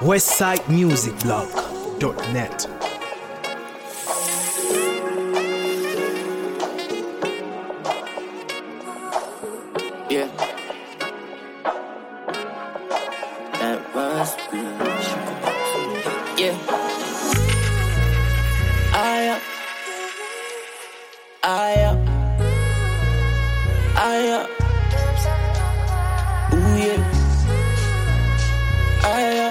westsidemusicblog.net. Yeah. That must be. Yeah. Ooh yeah. Ay,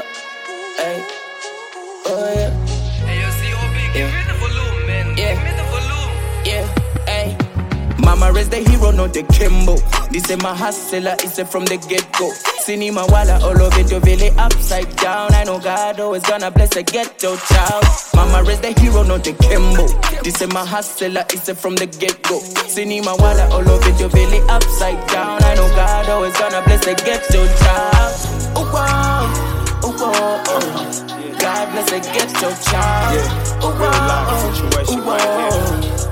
oh yeah. Hey, yo, COB, give me the volume, man. Yeah. Give me the volume. Yeah, ay. Mama raised the hero, not the Kimbo. This is my hustler, it's from the get-go. Cinema wala, all of it, really upside down. I know God always gonna bless the ghetto child. Mama raised the hero, not the Kimbo. This is my hustler, it's from the get-go. Cinema wala, all of it, really upside down. I know God always gonna bless the ghetto child. Oh wow, oh wow, oh. God bless the ghetto child. Yeah, oh real life situation right here.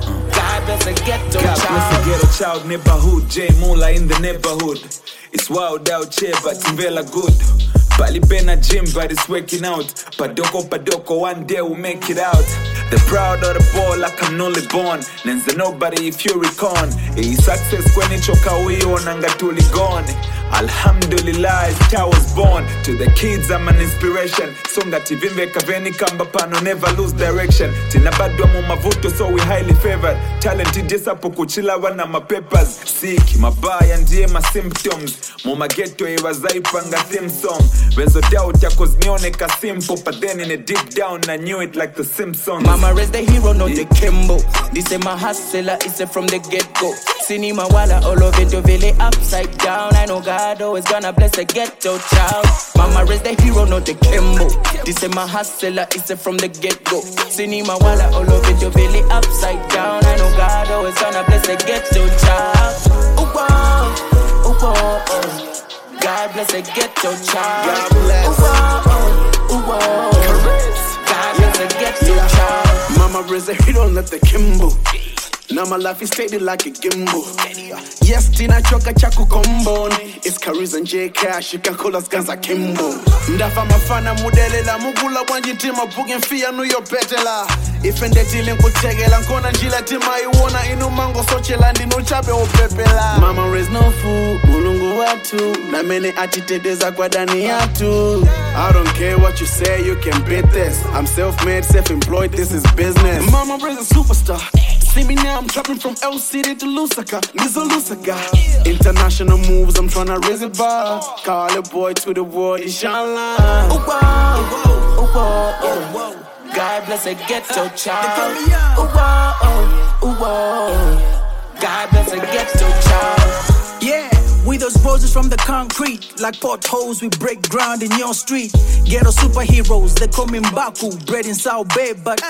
God bless the ghetto God child. bless the ghetto child, neighborhood. J Mula in the neighborhood. It's wild out here, but Timvela good. Bali Bena gym, but it's working out. Padoko, one day we'll make it out. The proud of the ball, like I'm newly born. Nenza nobody if you recon. Success when it choka we on angatuli gone. Alhamdulillah, I was born. To the kids, I'm an inspiration. Songa tivimbe kaveni kamba pano, never lose direction. Tina badwa mumavuto, so we highly favored. Talented jesa pokuchila wana mapapers. Sick, mabaya ndiye ma symptoms. Muma geto iwazaipanga theme song. Wenzo doubt ya cause nione ka simple. But then in a deep down, I knew it like the Simpsons. Mama raised the hero, not the Kimbo. This is my hustler, it's from the get-go. Cinema wala, all of it, really upside down. I know God always gonna bless the ghetto child. Mama raised the hero, not the Kimbo. This is my hustler, it's from the get-go. Cinema wala, all of it, really upside down. I know God always gonna bless the ghetto child. Oh wow, oh wow, oh. God bless the ghetto child. God bless. Oh wow, oh wow. God bless the ghetto child. Mama raised a hero, not the Kimbo. Now my life is steady like a gimbal. Yes, Tina Choka Chaku Combo. It's Caris and J Cash, you can call us Ganza Kimbo. Ndafa mafana mudelela mugula wanji tima bugin fia nu yo petela. Ifende dealing kutegela nkona njila tima iwona inu mango sochela ndinu chape opepela. Mama raised no fool, mulungu watu na mene atitedeza kwa dani yatu. I don't care what you say, you can beat this. I'm self-made, self-employed, this is business. Mama raised a superstar. See me now, I'm trapping from L City to Lusaka. Nizo Lusaka. International moves, I'm tryna raise it bar. Call a boy to the world, inshallah. Oh wow, oh wow, oh. God bless the ghetto child. Oh wow, oh wow. God bless the ghetto child. Yeah, we those roses from the concrete. Like potholes, we break ground in your street. Ghetto superheroes, they call me Mbaku. Bred in South Bay, but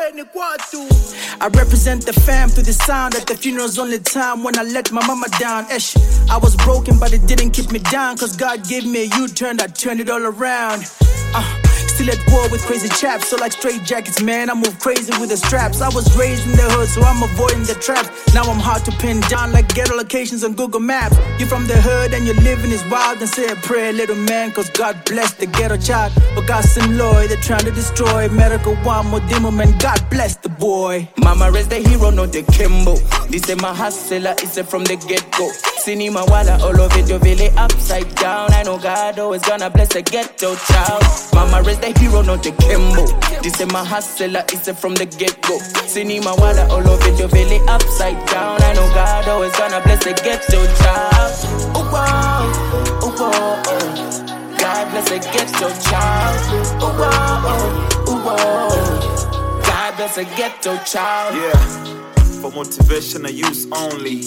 I represent the fam through the sound. At the funeral's only time when I let my mama down. Esh, I was broken, but it didn't keep me down. Cause God gave me a U-turn, I turned it all around. Still at war with crazy chaps, so like straight jackets, man, I move crazy with the straps. I was raised in the hood, so I'm avoiding the traps. Now I'm hard to pin down like ghetto locations on Google Maps. You from the hood and you're living is wild, and say a prayer, little man, cause God bless the ghetto child. But God some Lloyd, they're trying to destroy medical one more demo, man, God bless the boy. Mama raised the hero, not the Kimbo. This is my hustler, it's from the get-go. Cinema wala, all of it, really upside down. I know God always gonna bless the ghetto child. Mama raised the hero, not the Kimbo. This is my hustler, it's from the get-go. Cinema wala, all of it, really upside down. I know God always gonna bless the ghetto child. Oh wow, oh wow, oh. God bless the ghetto child. Oh wow, oh wow. God bless the ghetto child. Yeah, for motivational use only.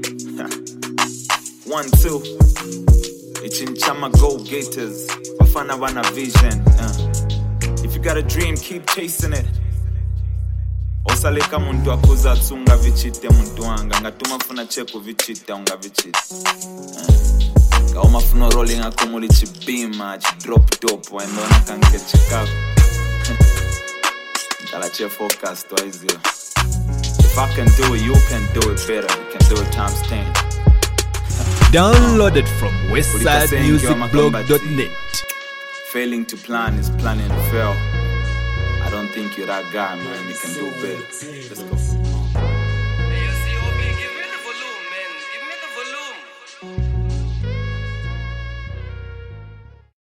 1, 2. It's in Chama go-getters. Bafana wana vision. If you got a dream, keep chasing it. Osaleka muntu akuza tsunga vichite muntu wanga. Ngatuma funa cheko vichite unga vichite. Gauma funa rolling akumuli chibima, drop top. Wendona kanke chikaku. Ngalache focus twice here. If I can do it, you can do it better. You can do it times 10. Downloaded from westsidemusicblog.net. Failing to plan is planning to fail. I don't think you're that guy, man. You can do better. Let's go. Hey, yo, COB, give me the volume, man. Give me the volume.